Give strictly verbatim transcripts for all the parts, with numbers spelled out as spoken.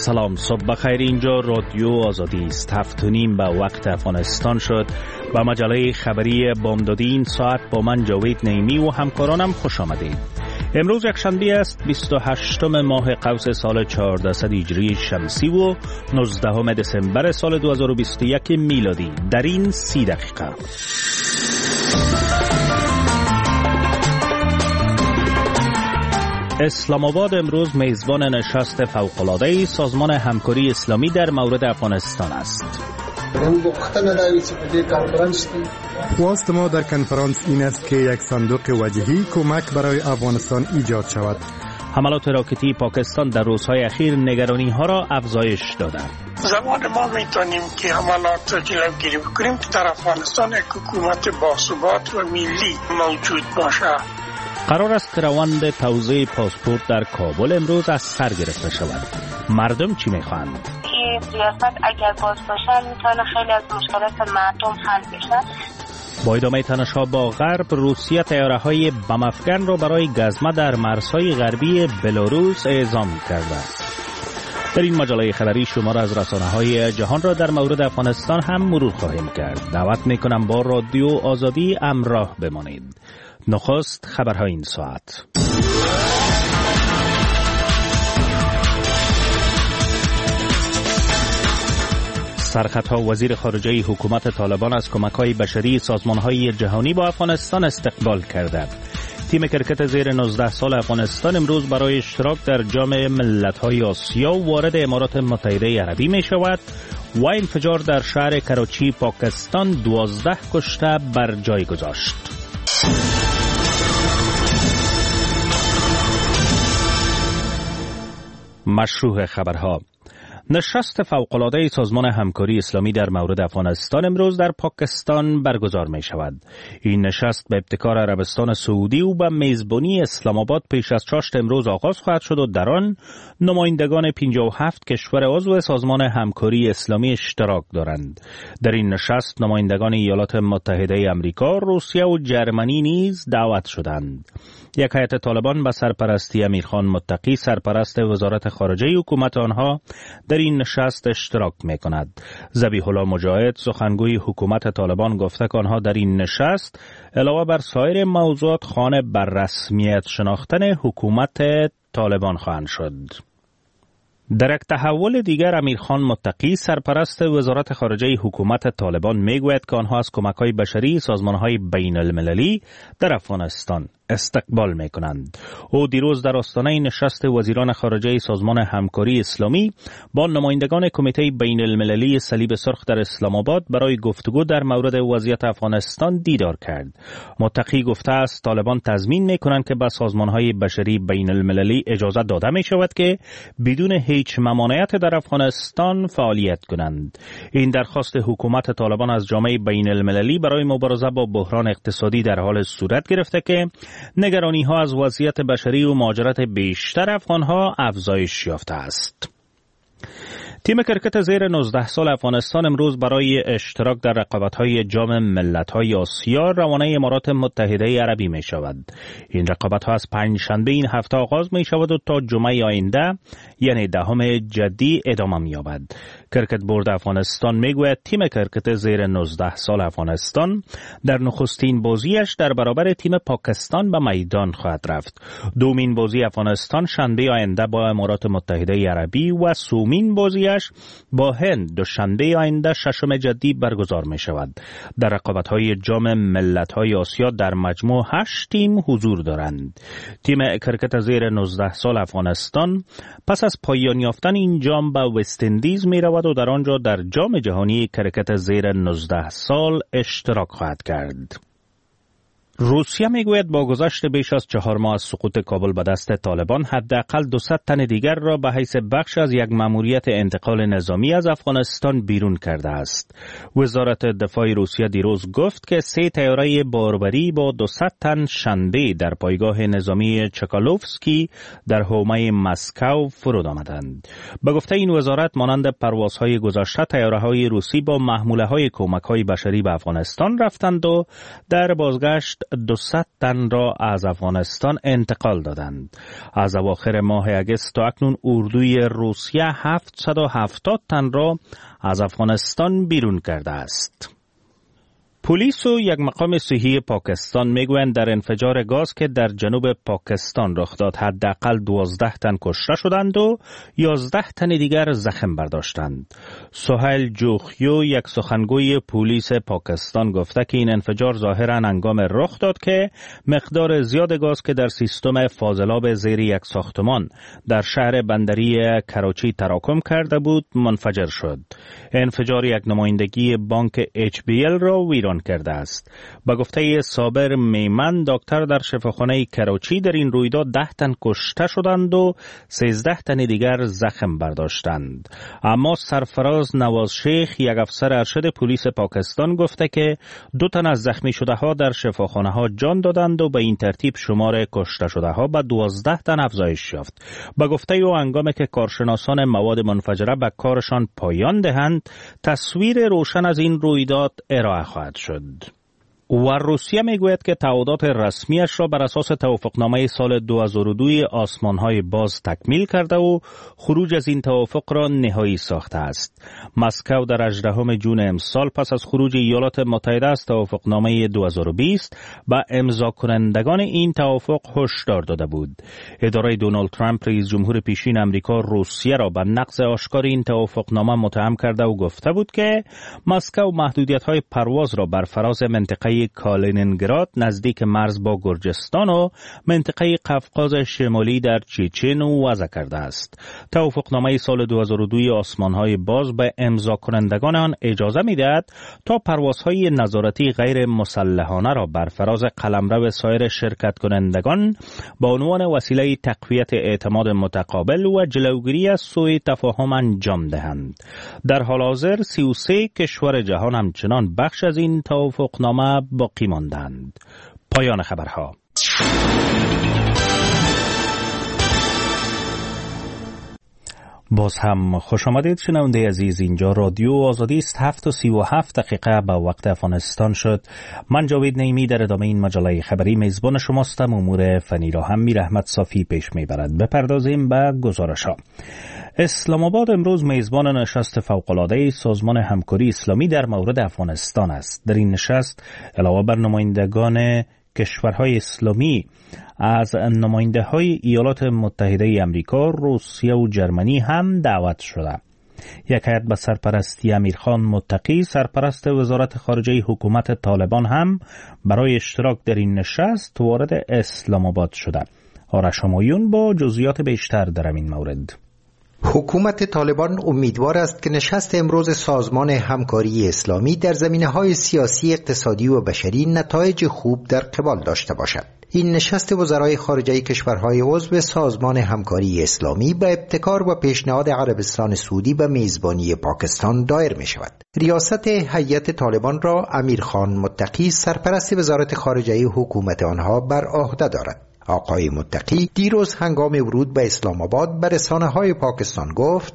سلام، صبح بخیر. اینجا رادیو آزادی است. هفت و نیم به وقت افغانستان شد. با مجله خبری بامدادی این ساعت با من جاوید نعیمی و همکارانم خوش آمدید. امروز یکشنبه است، بیست و هشتم ماه قوس سال چهاردهصد هجری شمسی و نوزدهم دسامبر سال دو هزار و بیست و یک میلادی. در این سی دقیقه اسلام آباد امروز میزبان نشست فوق‌العاده سازمان همکاری اسلامی در مورد افغانستان است. خواست ما در کنفرانس این است که یک صندوق وجهی کمک برای افغانستان ایجاد شود. حملات راکتی پاکستان در روزهای اخیر نگرانی ها را افزایش داده. زمان ما میتونیم که حملات را جلوگیری بکنیم که در افغانستان یک حکومت باثبات و ملی موجود باشه. قرار است که روند توزیع پاسپورت در کابل امروز از سر گرفته شود. مردم چی میخواهند؟ این سیاست اگر باز باشه میتونه خیلی از مشکلات مردم حل بشه. با ادامه تنش‌ها با غرب، روسیه طیاره‌های بم افکن را برای گزمه در مرزهای غربی بلاروس اعزام کرده. در این مجله خبری شما را از رسانه‌های جهان را در مورد افغانستان هم مرور خواهیم کرد. دعوت میکنم با رادیو آزادی همراه بمانید. نخست خبرهای این ساعت. سرخطها وزیر خارجه حکومت طالبان از کمک‌های بشری سازمان‌های جهانی با افغانستان استقبال کرده. تیم کرکت زیر نوزده سال افغانستان امروز برای اشتراک در جام ملت‌های آسیا وارد امارات متحده عربی می‌شود و انفجار در شهر کراچی پاکستان دوازده کشته بر جای گذاشت. مشروع خبرها. نشست فوق‌العاده سازمان همکاری اسلامی در مورد افغانستان امروز در پاکستان برگزار می شود. این نشست به ابتکار عربستان سعودی و به میزبانی اسلام آباد پیش از چاشت امروز آغاز خواهد شد و در آن نمایندگان پنجاه و هفت کشور عضو سازمان همکاری اسلامی اشتراک دارند. در این نشست نمایندگان ایالات متحده آمریکا، روسیه و جرمنی نیز دعوت شدند. یک هیئت طالبان به سرپرستی امیرخان متقی، سرپرست وزارت خارجه حکومت آنها، در این نشست اشتراک می‌کند. ذبیح الله مجاهد، سخنگوی حکومت طالبان، گفته که آنها در این نشست علاوه بر سایر موضوعات خانه بر رسمیت شناختن حکومت طالبان خواهند شد. در یک تحول دیگر امیرخان متقی، سرپرست وزارت خارجه حکومت طالبان، میگوید که آنها از کمک‌های بشری سازمان‌های بین المللی در افغانستان استقبال میکنند. او دیروز در آستانه نشست وزیران خارجه سازمان همکاری اسلامی با نمایندگان کمیته بین المللی صلیب سرخ در اسلام آباد برای گفتگو در مورد وضعیت افغانستان دیدار کرد. متقی گفته است طالبان تضمین میکنند که به سازمانهای بشری بین المللی اجازه داده می شود که بدون هیچ ممانعت در افغانستان فعالیت کنند. این درخواست حکومت طالبان از جامعه بین المللی برای مبارزه با بحران اقتصادی در حال صورت گرفته که نگرانی ها از وضعیت بشری و مهاجرت بیشتر افغان ها افزایش یافته است. تیم کرکت زیر نوزده سال افغانستان امروز برای اشتراک در رقابت‌های جام ملت‌های آسیا روانه امارات متحده عربی می شود. این رقابت‌ها از پنج شنبه این هفته آغاز می شود و تا جمعه آینده یعنی دهم جدی ادامه می یابد. کرکت بورد افغانستان می گوید تیم کرکت زیر نوزده سال افغانستان در نخستین بازیش در برابر تیم پاکستان به میدان خواهد رفت. دومین بازی افغانستان شنبه آینده با امارات متحده عربی و سومین بازی با هند دوشنبه آینده ششم جدی برگزار می شود. در رقابت‌های جام ملت‌های آسیا در مجموع هشت تیم حضور دارند. تیم کرکت زیر نوزده سال افغانستان پس از پایان یافتن این جام به وست اندیز می رود و در آنجا در جام جهانی کرکت زیر نوزده سال اشتراک خواهد کرد. روسیه میگوید با گذشت بیش از چهار ماه از سقوط کابل به دست طالبان حداقل دویست تن دیگر را به حیث بخش از یک مأموریت انتقال نظامی از افغانستان بیرون کرده است. وزارت دفاع روسیه دیروز گفت که سه طیاره باربری با دویست تن شنبه در پایگاه نظامی چکالوفسکی در حومه مسکو فرود آمدند. به گفته این وزارت مانند پروازهای گذشته طیاره‌های روسی با محموله‌های کمک‌های بشری به افغانستان رفتند و در بازگشت دویست تن را از افغانستان انتقال دادند. از اواخر ماه اگست تا اکنون اردوی روسیه هفتصد و هفتاد تن را از افغانستان بیرون کرده است. پلیس و یک مقام صحی پاکستان میگویند در انفجار گاز که در جنوب پاکستان رخ داد حداقل دوازده تن کشته شدند و یازده تن دیگر زخم برداشتند. سهیل جوخیو یک سخنگوی پلیس پاکستان گفته که این انفجار ظاهراً هنگام رخ داد که مقدار زیاد گاز که در سیستم فاضلاب زیر یک ساختمان در شهر بندری کراچی تراکم کرده بود منفجر شد. انفجار یک نمایندگی بانک اچ بی ال را ویران کرده است. با گفته صابر میمن دکتر در شفاخانه کراچی در این رویداد ده تن کشته شدند و سیزده تن دیگر زخم برداشتند. اما سرفراز نواز شیخ یک افسر ارشد پلیس پاکستان گفته که دو تن از زخمی شده ها در شفاخانه ها جان دادند و به این ترتیب شمار کشته شده ها به دوازده تن افزایش یافت. با گفته او هنگامی که کارشناسان مواد منفجره به کارشان پایان دهند تصویر روشن از این رویداد ارائه خواهد شد. و روسیه میگوید که تعهدات رسمیش را بر اساس توافقنامه سال دو هزار و دو آسمانهای باز تکمیل کرده و خروج از این توافق را نهایی ساخته است. مسکو در هجدهم ژوئن امسال پس از خروج ایالات متحده از توافقنامه دو هزار و بیست به امضا کنندگان این توافق هشدار داده بود. اداره دونالد ترامپ رئیس جمهور پیشین امریکا روسیه را به نقض آشکار این توافقنامه متهم کرده و گفته بود که مسکو محدودیت‌های پرواز را بر فراز منطقه کالینینگراد نزدیک مرز با گرجستان و منطقه قفقاز شمالی در چچن وضع کرده است. توافقنامه سال دو هزار و دو آسمانهای باز به امضا کنندگان آن اجازه می‌دهد تا پروازهای نظارتی غیر مسلحانه را بر فراز قلمرو سایر شرکت کنندگان با عنوان وسیله تقویت اعتماد متقابل و جلوگیری از سوء تفاهم انجام دهند. در حال حاضر سی و سه کشور جهان همچنان بخش از این توافقنامه باقی ماندند. پایان خبرها. باز هم خوش آمدید شنونده عزیز. اینجا رادیو آزادی است. هفت و سی و هفت دقیقه به وقت افغانستان شد. من جاوید نعیمی در ادامه این مجله خبری میزبان شماستم. امور فنی را هم میر احمد صافی پیش میبرد. بپردازیم به گزارش‌ها. اسلام آباد امروز میزبان نشست فوق‌العاده سازمان همکاری اسلامی در مورد افغانستان است. در این نشست علاوه بر نمایندگان کشورهای اسلامی از نماینده های ایالات متحده امریکا، روسیه و جرمنی هم دعوت شده. یک هیئت به سرپرستی امیرخان متقی سرپرست وزارت خارجه حکومت طالبان هم برای اشتراک در این نشست وارد اسلام آباد شده. آرش همایون با جزئیات بیشتر در این مورد. حکومت طالبان امیدوار است که نشست امروز سازمان همکاری اسلامی در زمینه‌های سیاسی، اقتصادی و بشری نتایج خوب در قبال داشته باشد. این نشست وزرای خارجه کشورهای عضو سازمان همکاری اسلامی به ابتکار و پیشنهاد عربستان سعودی به میزبانی پاکستان دایر می شود. ریاست هیئت طالبان را امیرخان متقی سرپرست وزارت خارجه حکومت آنها بر عهده دارد. آقای متقی دیروز هنگام ورود به اسلام آباد به رسانه‌های پاکستان گفت: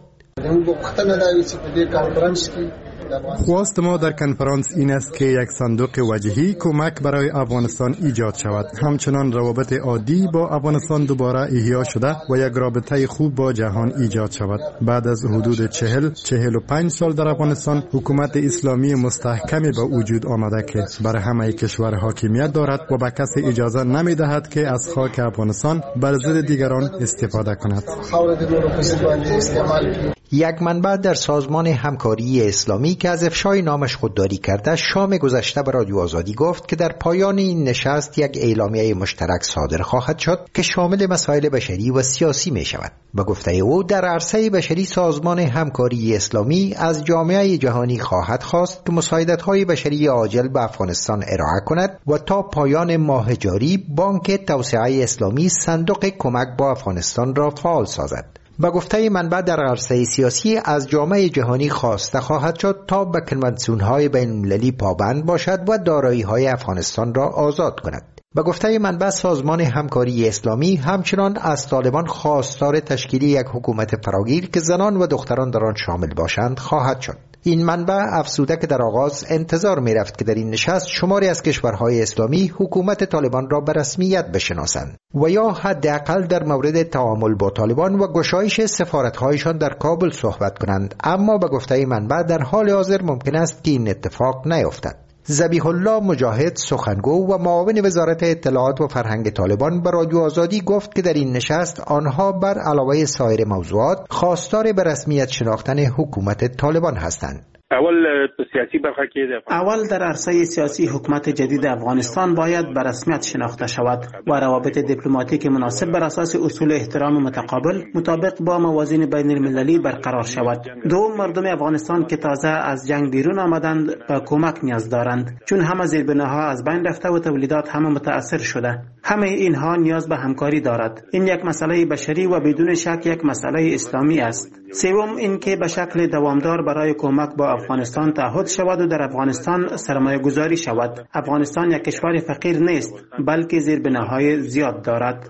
خواست ما در کنفرانس این است که یک صندوق وجهی کمک برای افغانستان ایجاد شود. همچنان روابط عادی با افغانستان دوباره احیا شده و یک رابطه خوب با جهان ایجاد شود. بعد از حدود چهل چهل و پنج سال در افغانستان حکومت اسلامی مستحکمی به وجود آمده که بر همه کشور حاکمیت دارد و به کسی اجازه نمی دهد که از خاک افغانستان بر ضد دیگران استفاده کند. یک منبع در سازمان همکاری اسلامی که از افشای نامش خودداری کرده شام گذشته به رادیو آزادی گفت که در پایان این نشست یک اعلامیه مشترک صادر خواهد شد که شامل مسائل بشری و سیاسی می شود. به گفته او در عرصه بشری سازمان همکاری اسلامی از جامعه جهانی خواهد خواست که مساعدت‌های بشری عاجل به افغانستان ارائه کند و تا پایان ماه جاری بانک توسعه اسلامی صندوق کمک با افغانستان را فعال سازد. با گفته منبع در عرصه سیاسی از جامعه جهانی خواسته خواهد شد تا به کنوانسیون‌های بین‌المللی پابند باشد و دارایی‌های افغانستان را آزاد کند. با گفته منبع سازمان همکاری اسلامی همچنان از طالبان خواستار تشکیل یک حکومت فراگیر که زنان و دختران در آن شامل باشند خواهد شد. این منبع افزوده که در آغاز انتظار می رفت که در این نشست شماری از کشورهای اسلامی حکومت طالبان را به رسمیت بشناسند و یا حداقل در مورد تعامل با طالبان و گشایش سفارت‌هایشان در کابل صحبت کنند، اما به گفته منبع در حال حاضر ممکن است که این اتفاق نیفتد. ذبیح الله مجاهد سخنگو و معاون وزارت اطلاعات و فرهنگ طالبان به رادیو آزادی گفت که در این نشست آنها بر علاوه سایر موضوعات خواستار به رسمیت شناختن حکومت طالبان هستند. اول سیاسی برخه کې اول در عرصه سیاسی حکومت جدید افغانستان باید به رسمیت شناخته شود و روابط دیپلماتیک مناسب بر اساس اصول احترام متقابل مطابق با موازین بین المللی برقرار شود. دوم، مردم افغانستان که تازه از جنگ بیرون آمدند به کمک نیاز دارند، چون همه زیربناها از بین رفته و تولیدات همه متاثر شده. همه اینها نیاز به همکاری دارد. این یک مسئله بشری و بدون شک یک مسئله اسلامی است. سوم، اینکه به شکل دوامدار برای کمک با افغانستان تعهد شود و در افغانستان سرمایه گذاری شود. افغانستان یک کشور فقیر نیست، بلکه زیربناهای زیاد دارد.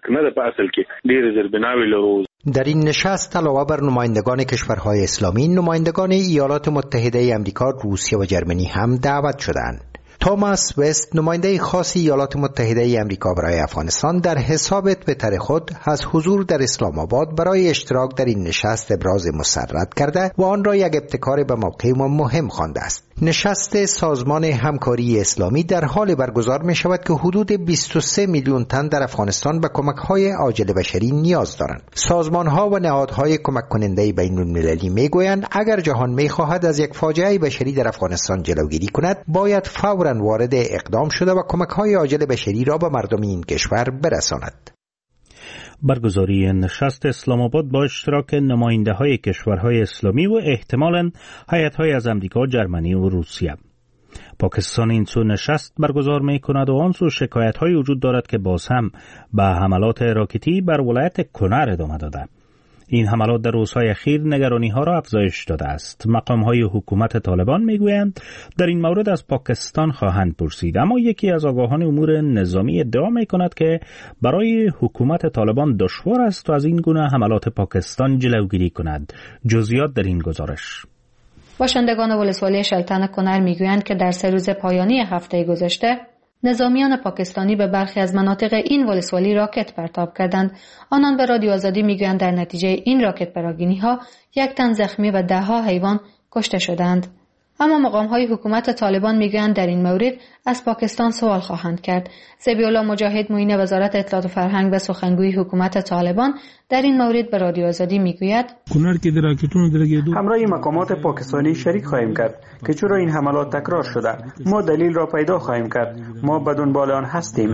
در این نشست علاوه بر نمایندگان کشورهای اسلامی، نمایندگان ایالات متحده امریکا، روسیه و جرمنی هم دعوت شدند. توماس وست، نماینده خاص ایالات متحده امریکا برای افغانستان، در حساب توییتر خود از حضور در اسلام آباد برای اشتراک در این نشست ابراز مسرت کرده و آن را یک ابتکار به موقع مهم خوانده است. نشست سازمان همکاری اسلامی در حال برگزار می شود که حدود بیست و سه میلیون تن در افغانستان به کمک‌های عاجل بشری نیاز دارند. سازمان‌ها و نهادهای کمک کننده بین‌المللی می‌گویند اگر جهان می‌خواهد از یک فاجعه بشری در افغانستان جلوگیری کند، باید فوراً وارد اقدام شده و کمک‌های عاجل بشری را به مردم این کشور برساند. برگزاری نشست اسلام آباد با اشتراک نماینده های کشورهای اسلامی و احتمالاً هیئت‌های از امریکا، جرمنی و روسیه. پاکستان این سو نشست برگزار می کند و آن سو شکایت های وجود دارد که باز هم به حملات راکتی بر ولایت کنر ادامه داده. این حملات در روزهای اخیر نگرانی ها را افزایش داده است. مقام های حکومت طالبان می گویند در این مورد از پاکستان خواهند پرسید، اما یکی از آگاهان امور نظامی ادعا می کند که برای حکومت طالبان دشوار است و از این گونه حملات پاکستان جلوگیری کند. جزئیات در این گزارش. باشندگان ولسوالی شلتن کنر می گویند که در سه روز پایانی هفته گذشته نظامیان پاکستانی به برخی از مناطق این ولسوالی راکت پرتاب کردند. آنان به رادیو آزادی میگویند در نتیجه این راکت پراگینی‌ها یک تن زخمی و ده ها حیوان کشته شدند. اما مقام‌های حکومت طالبان میگویند در این مورد از پاکستان سوال خواهند کرد. ذبیح الله مجاهد معین وزارت اطلاعات و فرهنگ و سخنگوی حکومت طالبان در این مورد به رادیو آزادی میگوید همراه مقامات پاکستانی شریک خواهیم کرد که چرا این حملات تکرار شده. ما دلیل را پیدا خواهیم کرد. ما به دنبال آن هستیم.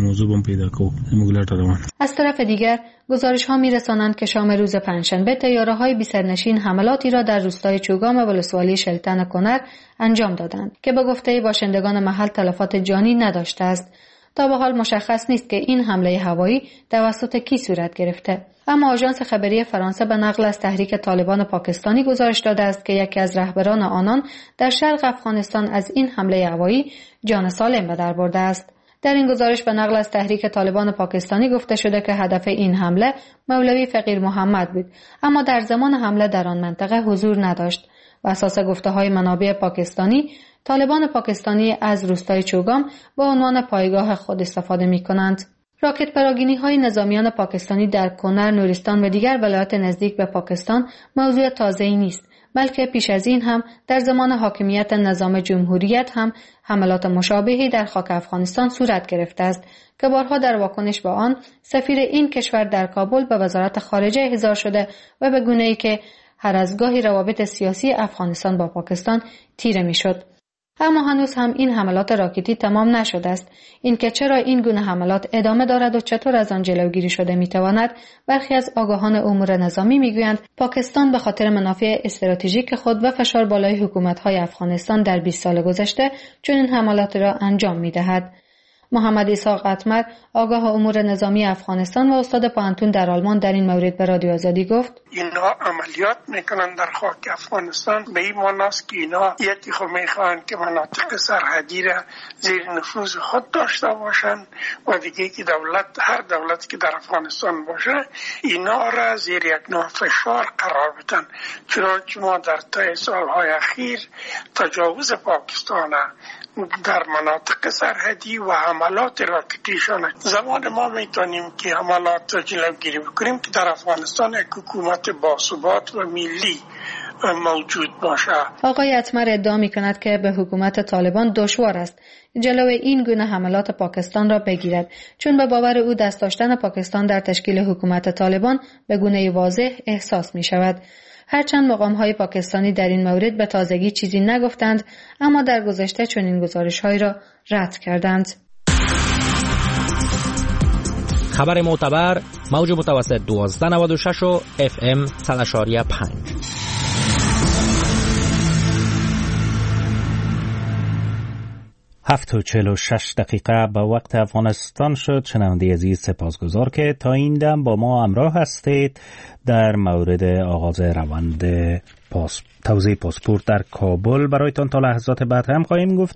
از طرف دیگر گزارش ها میرسانند که شام روز پنجشنبه طیاره‌های بی سرنشین حملاتی را در روستای چوگام و ولسوالی شلتن کنر انجام دادند که به گفته باشندگان محل تلفات جانی نداشته است. تا به حال مشخص نیست که این حمله هوایی توسط کی صورت گرفته. اما آژانس خبری فرانسه به نقل از تحریک طالبان پاکستانی گزارش داده است که یکی از رهبران آنان در شرق افغانستان از این حمله هوایی جان سالم به در برده است. در این گزارش به نقل از تحریک طالبان پاکستانی گفته شده که هدف این حمله مولوی فقیر محمد بود، اما در زمان حمله در آن منطقه حضور نداشت. بر اساس گفته‌های منابع پاکستانی، طالبان پاکستانی از روستای چوگام به عنوان پایگاه خود استفاده می‌کنند. راکت پراگینی‌های نظامیان پاکستانی در کنر، نورستان و دیگر ولایات نزدیک به پاکستان موضوع تازه‌ای نیست، بلکه پیش از این هم در زمان حاکمیت نظام جمهوریت هم حملات مشابهی در خاک افغانستان صورت گرفته است که بارها در واکنش به آن سفیر این کشور در کابل به وزارت خارجه احضار شده و به گونه‌ای که هر از گاهی روابط سیاسی افغانستان با پاکستان تیره می‌شد. اما هنوز هم این حملات راکتی تمام نشده است. اینکه چرا این گونه حملات ادامه دارد و چطور از آن جلوگیری شده میتواند، برخی از آگاهان امور نظامی میگویند پاکستان به خاطر منافع استراتژیک خود و فشار بالای حکومت‌های افغانستان در بیست سال گذشته چنین حملات را انجام میدهد. محمد اسحاق اتمر، آگاه امور نظامی افغانستان و استاد پوهنتون در آلمان، در این مورد به رادیو آزادی گفت: اینا عملیات میکنن در خاک افغانستان، به این معناست که اینا یکی خود میخوان که مناطق سرحدی را زیر نفوذ خود داشته باشن و دیگه که دولت، هر دولتی که در افغانستان باشه اینا را زیر یک نوع فشار قرار بدن. چنانچه ما در طی سالهای اخیر تجاوز پاکستان در مناطق سرحدی و حملات راکتیشان، زمان ما میتونیم که حملات را جلوگیری بکنیم که در افغانستان یک حکومت باثبات و ملی موجود باشه. آقای اتمر ادعا می کند که به حکومت طالبان دشوار است جلوی این گونه حملات پاکستان را بگیرد، چون به باور او دست داشتن پاکستان در تشکیل حکومت طالبان به گونه واضح احساس می شود. هرچند مقام‌های پاکستانی در این مورد به تازگی چیزی نگفتند، اما در گذشته چنین گزارش‌هایی را رد کردند. خبر معتبر، موج متوسط دوازده نود و شش و اف ام صد و پنج. هفت و چهل و شش دقیقه به وقت افغانستان شد. شنونده عزیز سپاسگزار که تا این دم با ما همراه هستید. در مورد آغاز روند پاس توزیع پاسپورت در کابل برایتان تا لحظات بعد هم خواهیم گفت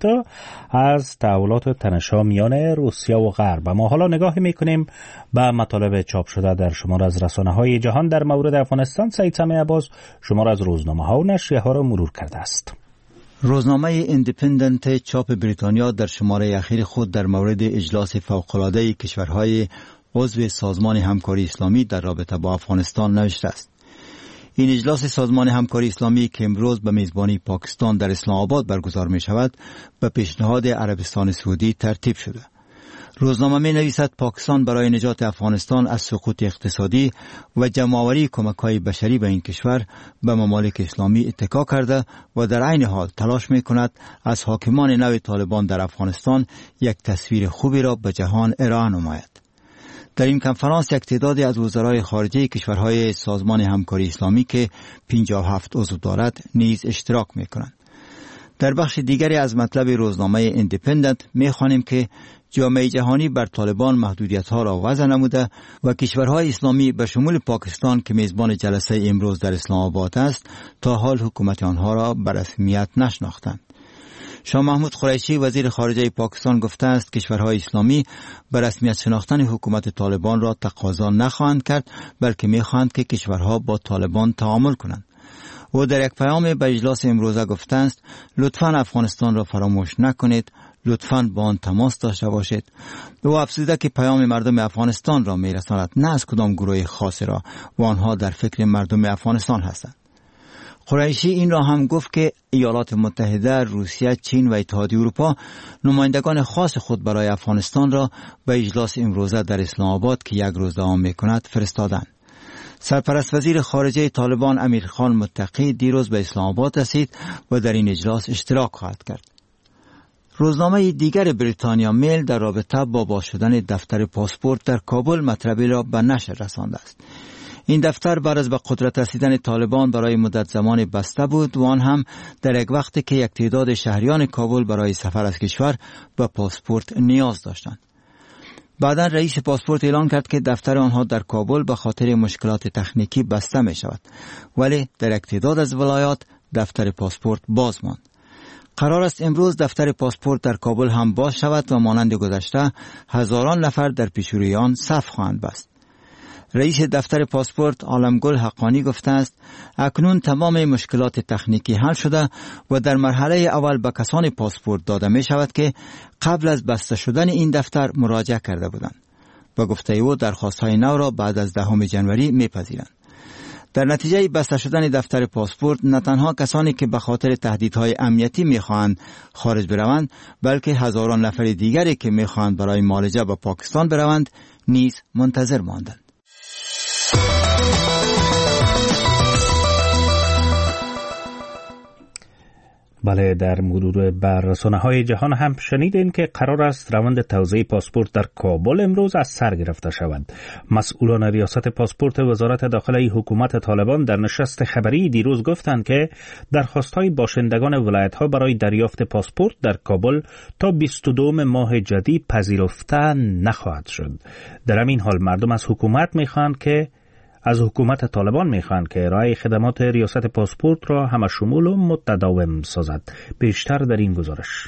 از تحولات تنش‌ها میان روسیه و غرب. ما حالا نگاهی میکنیم به مطالب چاپ شده در شمار از رسانه‌های جهان در مورد افغانستان. سعید سمیع عباس شمار از روزنامه‌ها و نشریه‌ها را مرور کرده است. روزنامه ایندیپندنت چاپ بریتانیا در شماره اخیر خود در مورد اجلاس فوق‌العاده کشورهای عضو سازمان همکاری اسلامی در رابطه با افغانستان نوشته است: این اجلاس سازمان همکاری اسلامی که امروز به میزبانی پاکستان در اسلام آباد برگزار می شود، به پیشنهاد عربستان سعودی ترتیب شده. روزنامه می نویسد پاکستان برای نجات افغانستان از سقوط اقتصادی و جمع‌آوری کمک‌های بشری به این کشور به ممالک اسلامی اتکا کرده و در عین حال تلاش می کند از حاکمان نو طالبان در افغانستان یک تصویر خوبی را به جهان ارائه نماید. در این کنفرانس یک تعدادی از وزرای خارجه کشورهای سازمان همکاری اسلامی که پنجاه و هفت عضو دارد نیز اشتراک می کنند. در بخش دیگری از مطلب روزنامه ایندیپندنت می خوانیم که جامعه جهانی بر طالبان محدودیت‌ها را وضع نموده و کشورهای اسلامی به شمول پاکستان که میزبان جلسه امروز در اسلام آباد است تا حال حکومت آنها را به رسمیت نشناختند. شاه محمود قریشی وزیر خارجه پاکستان گفته است کشورهای اسلامی به رسمیت شناختن حکومت طالبان را تقاضا نخواهند کرد، بلکه می‌خواهند که کشورها با طالبان تعامل کنند. او در یک پیام به اجلاس امروزه گفته است لطفاً افغانستان را فراموش نکنید، لطفاً با آن تماس داشته باشید. او افزوده که پیام مردم افغانستان را میرساند، نه از کدام گروه خاصی را، و آنها در فکر مردم افغانستان هستند. قریشی این را هم گفت که ایالات متحده، روسیه، چین و اتحادیه اروپا نمایندگان خاص خود برای افغانستان را به اجلاس امروزه در اسلام آباد که یک روز دوام می‌کند فرستادند. سرپرست وزیر خارجه طالبان امیرخان متقی دیروز به اسلام آباد رسید و در این اجلاس اشتراک خواهد کرد. روزنامه دیگر بریتانیا میل در رابطه با باز شدن دفتر پاسپورت در کابل مطلبی را به نشر رسانده است. این دفتر بعد از به قدرت رسیدن طالبان برای مدت زمان بسته بود و آن هم در یک وقتی که یک تعداد شهریان کابل برای سفر از کشور به پاسپورت نیاز داشتند. بعدا رئیس پاسپورت اعلان کرد که دفتر آنها در کابل به خاطر مشکلات تکنیکی بسته می شود، ولی در یک تعداد از ولایات دفتر پاسپورت باز ماند. قرار است امروز دفتر پاسپورت در کابل هم باز شود و مانند گذشته هزاران نفر در پیشروی آن صف خواهند بست. رئیس دفتر پاسپورت عالمگل حقانی گفته است اکنون تمام مشکلات تکنیکی حل شده و در مرحله اول به کسان پاسپورت داده می شود که قبل از بسته شدن این دفتر مراجعه کرده بودند و گفته او درخواست‌های نو را بعد از دهم ژانویه می‌پذیرند. در نتیجه بسته شدن دفتر پاسپورت نه تنها کسانی که به خاطر تهدیدهای امنیتی می‌خواهند خارج بروند، بلکه هزاران نفر دیگری که می‌خواهند برای معالجه به پاکستان بروند نیز منتظر ماندند. بله، در مرور بر رسانه‌های جهان هم شنیدین که قرار است روند توزیع پاسپورت در کابل امروز از سر گرفته شود. مسئولان ریاست پاسپورت وزارت داخلی حکومت طالبان در نشست خبری دیروز گفتند که درخواست‌های باشندگان ولایت‌ها برای دریافت پاسپورت در کابل تا بیست و دو ماه جدی پذیرفته نخواهد شد. در همین حال مردم از حکومت می‌خواهند که از حکومت طالبان میخواهند که ارائه خدمات ریاست پاسپورت را همشمول و متداوم سازد. بیشتر در این گزارش.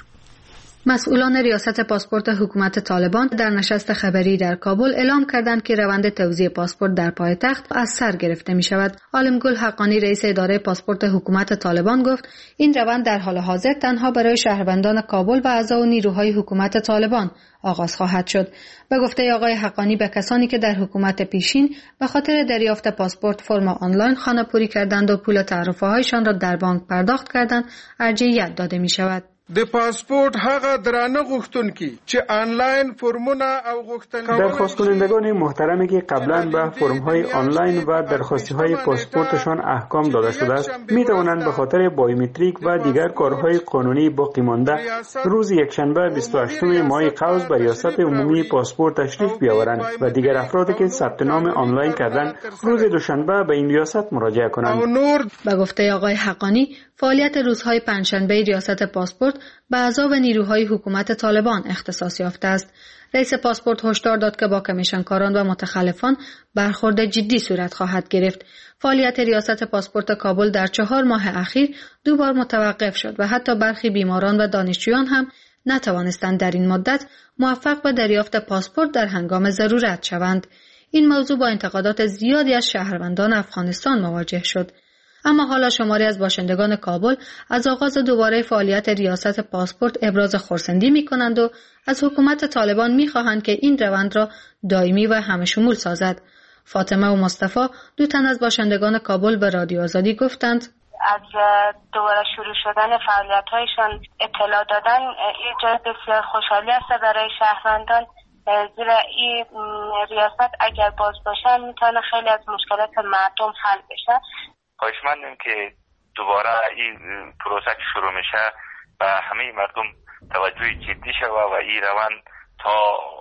مسئولان ریاست پاسپورت حکومت طالبان در نشست خبری در کابل اعلام کردند که روند توزیع پاسپورت در پایتخت از سر گرفته می شود. عالمگل حقانی رئیس اداره پاسپورت حکومت طالبان گفت این روند در حال حاضر تنها برای شهروندان کابل و اعضا و نیروهای حکومت طالبان آغاز خواهد شد. به گفته آقای حقانی به کسانی که در حکومت پیشین به خاطر دریافت پاسپورت فرم آنلاین خانه‌پوری کردند و پول تعرفه هایشان را در بانک پرداخت کردند ارجحیت داده می شود. د پاسپورت هغه درانه غوښتونکي چې آنلاین فرمونه او غوښتنې درخواست کنندگان محترمی که قبلا به فرم‌های آنلاین و درخواستی‌های پاسپورتشان احکام داده شده است می توانند به خاطر بایومتریک و دیگر کارهای قانونی باقی مانده روز یکشنبه بیست و هشتم ماه قوس به ریاست عمومی پاسپورت تشریف بیاورند و دیگر افرادی که ثبت نام آنلاین کردند روز دوشنبه به این ریاست مراجعه کنند. به گفته آقای حقانی فعالیت روزهای پنجشنبه ریاست پاسپورت به اعضا و نیروهای حکومت طالبان اختصاص یافته است. رئیس پاسپورت هشدار داد که با کمیشنکاران و متخلفان برخورد جدی صورت خواهد گرفت. فعالیت ریاست پاسپورت کابل در چهار ماه اخیر دو بار متوقف شد و حتی برخی بیماران و دانشجویان هم نتوانستند در این مدت موفق به دریافت پاسپورت در هنگام ضرورت شوند. این موضوع با انتقادات زیادی از شهروندان افغانستان مواجه شد. اما حالا شماری از باشندگان کابل از آغاز دوباره فعالیت ریاست پاسپورت ابراز خرسندی می کنند و از حکومت طالبان می خواهند که این روند را دائمی و همه شمول سازد. فاطمه و مصطفی دو تن از باشندگان کابل به رادیو آزادی گفتند از دوباره شروع شدن فعالیت هایشان اطلاع دادن ایجاد بسیار خوشحالی است برای شهروندان، زیرا این ریاست اگر باز باشن میتونه خیلی از مشکلات مردم حل بشه. خواهشمندیم که دوباره این پروسه که شروع میشه و همه مردم توجه جدی شوه و این روند تا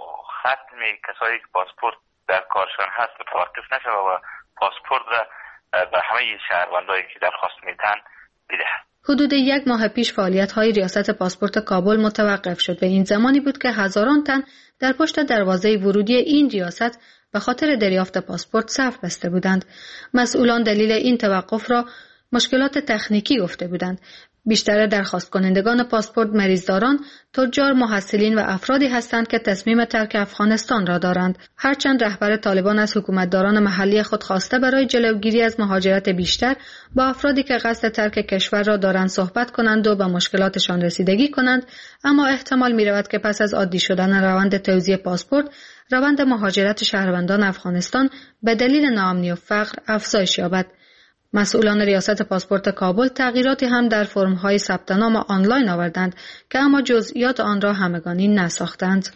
ختم کسایی که پاسپورت در کارشان هست متوقف نشوه و پاسپورت را به همه شهروندایی که درخواست میتن بدهد. حدود یک ماه پیش فعالیت‌های ریاست پاسپورت کابل متوقف شد و این زمانی بود که هزاران تن در پشت دروازه ورودی این ریاست به خاطر دریافت پاسپورت صف بسته بودند. مسئولان دلیل این توقف را مشکلات تکنیکی گفته بودند. بیشتر درخواست کنندگان پاسپورت مریضداران، تجار، محصلین و افرادی هستند که تصمیم ترک افغانستان را دارند. هرچند رهبر طالبان از حکومتداران محلی خود خواسته برای جلوگیری از مهاجرت بیشتر با افرادی که قصد ترک کشور را دارند صحبت کنند و به مشکلاتشان رسیدگی کنند، اما احتمال می‌رود که پس از عادی شدن روند توزیع پاسپورت، روند مهاجرت شهروندان افغانستان به دلیل ناامنی و فقر افزایش یابد. مسئولان ریاست پاسپورت کابل تغییراتی هم در فرم‌های ثبت نام آنلاین آوردند که اما جزئیات آن را همگانی نساختند.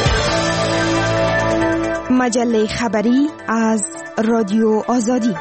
مجله خبری از رادیو آزادی.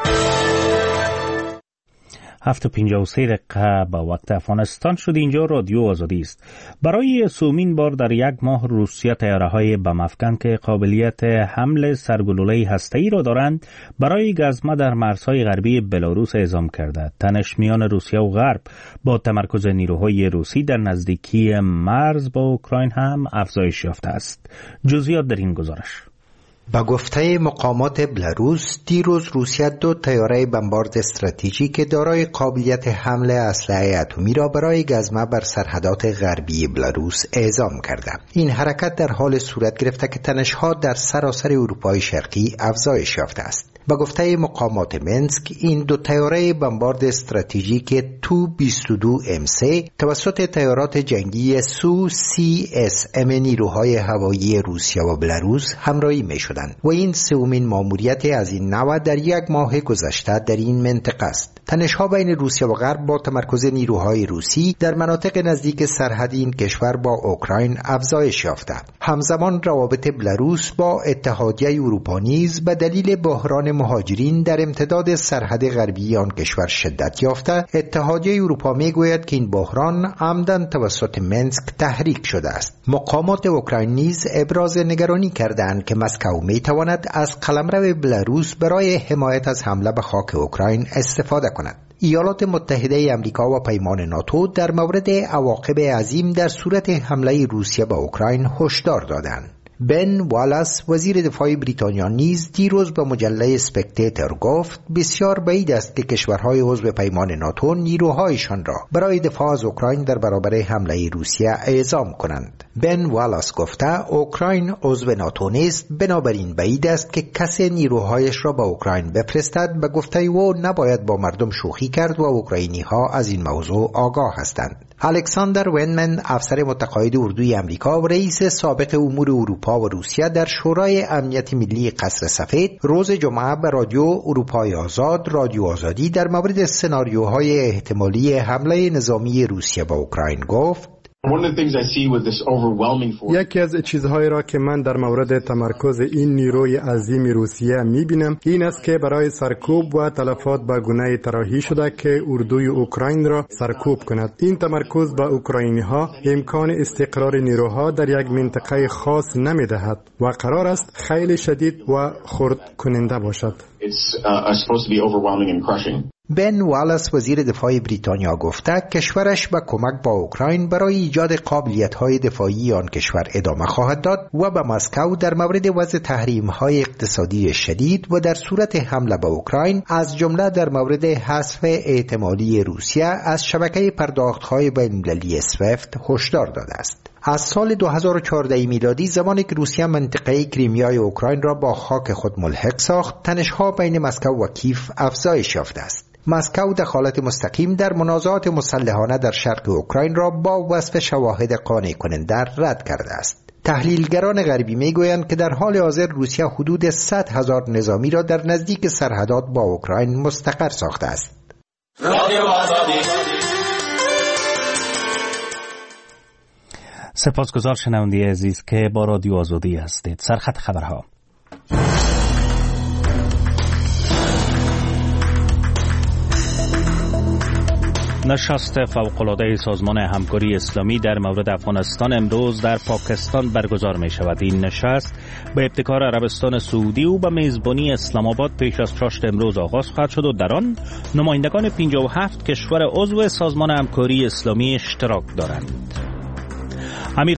هفت و پنجاه و سه دقیقه با وقت افغانستان شد. اینجا رادیو آزادی است. برای سومین بار در یک ماه روسیه طیاره‌های بم افکن که قابلیت حمل سرگلوله هسته‌ای را دارند برای گزمه در مرزهای غربی بلاروس اعزام کرده. تنش میان روسیه و غرب با تمرکز نیروهای روسی در نزدیکی مرز با اوکراین هم افزایش یافته است. جزئیات در این گزارش. با گفته مقامات بلاروس دیروز روسیه دو طیاره بمبارد استراتژیک دارای قابلیت حمل اسلحه اتمی را برای گزمه بر سرحدات غربی بلاروس اعزام کرده. این حرکت در حال صورت گرفته که تنش‌ها در سراسر اروپای شرقی افزایش یافته است. با گفته مقامات منسک این دو طیاره بمبارد استراتژیک تو بیست و دو ام سه توسط طیارات جنگی سو سی اس ام نیروهای هوایی روسیه و بلاروس همراهی می شدند و این سومین ماموریت از این نوع در یک ماه گذشته در این منطقه است. تنش‌ها بین روسیه و غرب با تمرکز نیروهای روسی در مناطق نزدیک سرحد این کشور با اوکراین افزایش یافته. همزمان روابط بلاروس با اتحادیه اروپا نیز به دلیل بحران مهاجرین در امتداد سرحد غربی آن کشور شدت یافته، اتحادیه اروپا میگوید که این بحران عمداً توسط منسک تحریک شده است. مقامات اوکراین نیز ابراز نگرانی کردند که مسکو میتواند از قلمرو بلاروس برای حمایت از حمله به خاک اوکراین استفاده کند. ایالات متحده امریکا و پیمان ناتو در مورد عواقب عظیم در صورت حمله روسیه به اوکراین هشدار دادند. بن والاس وزیر دفاع بریتانیا نیز دیروز به مجله اسپکتیتر گفت بسیار بعید است که کشورهای عضو پیمان ناتو نیروهایشان را برای دفاع از اوکراین در برابر حمله روسیه اعزام کنند. بن والاس گفته اوکراین عضو ناتو نیست، بنابراین بعید است که کسی نیروهایش را به اوکراین بفرستد. به گفته او نباید با مردم شوخی کرد و اوکراینی ها از این موضوع آگاه هستند. الکساندر وینمن افسر متقاعد اردوی امریکا و رئیس سابق امور اروپا و روسیه در شورای امنیت ملی قصر سفید روز جمعه به رادیو اروپای آزاد رادیو آزادی در مورد سناریوهای احتمالی حمله نظامی روسیه به اوکراین گفت یکی از چیزهایی را که من در مورد تمرکز این نیروی عظیم روسیه میبینم این است که برای سرکوب و تلفات به گونه طراحی شده که اردوی اوکراین را سرکوب کند. این تمرکز به اوکراینی ها امکان استقرار نیروها در یک منطقه خاص نمیدهد و قرار است خیلی شدید و خرد کننده باشد. بن والاس وزیر دفاع بریتانیا گفته کشورش به کمک با اوکراین برای ایجاد قابلیت‌های دفاعی آن کشور ادامه خواهد داد و به مسکو در مورد وضع تحریم‌های اقتصادی شدید و در صورت حمله به اوکراین از جمله در مورد حذف احتمالی روسیه از شبکه پرداخت‌های بین‌المللی سویفت هشدار داده است. از سال دو هزار و چهارده میلادی زمانی که روسیه منطقه کریمیای اوکراین را با خاک خود ملحق ساخت، تنش‌ها بین مسکو و کیف افزایش یافته است. مسکو دخالت مستقیم در منازعات مسلحانه در شرق اوکراین را با وصف شواهد قانع کننده رد کرده است. تحلیلگران غربی میگویند که در حال حاضر روسیه حدود صد هزار نظامی را در نزدیک سرحدات با اوکراین مستقر ساخته است. رادیو آزادی. سپاسگزار شنونده عزیز که با رادیو آزادی هستید. سرخط خبرها. نشست فوق‌العاده سازمان همکاری اسلامی در مورد افغانستان امروز در پاکستان برگزار می شود. این نشست به ابتکار عربستان سعودی و به میزبانی اسلام آباد پیش از چاشت امروز آغاز خواهد شد و در آن نمایندگان پنجاه و هفت کشور عضو سازمان همکاری اسلامی اشتراک دارند.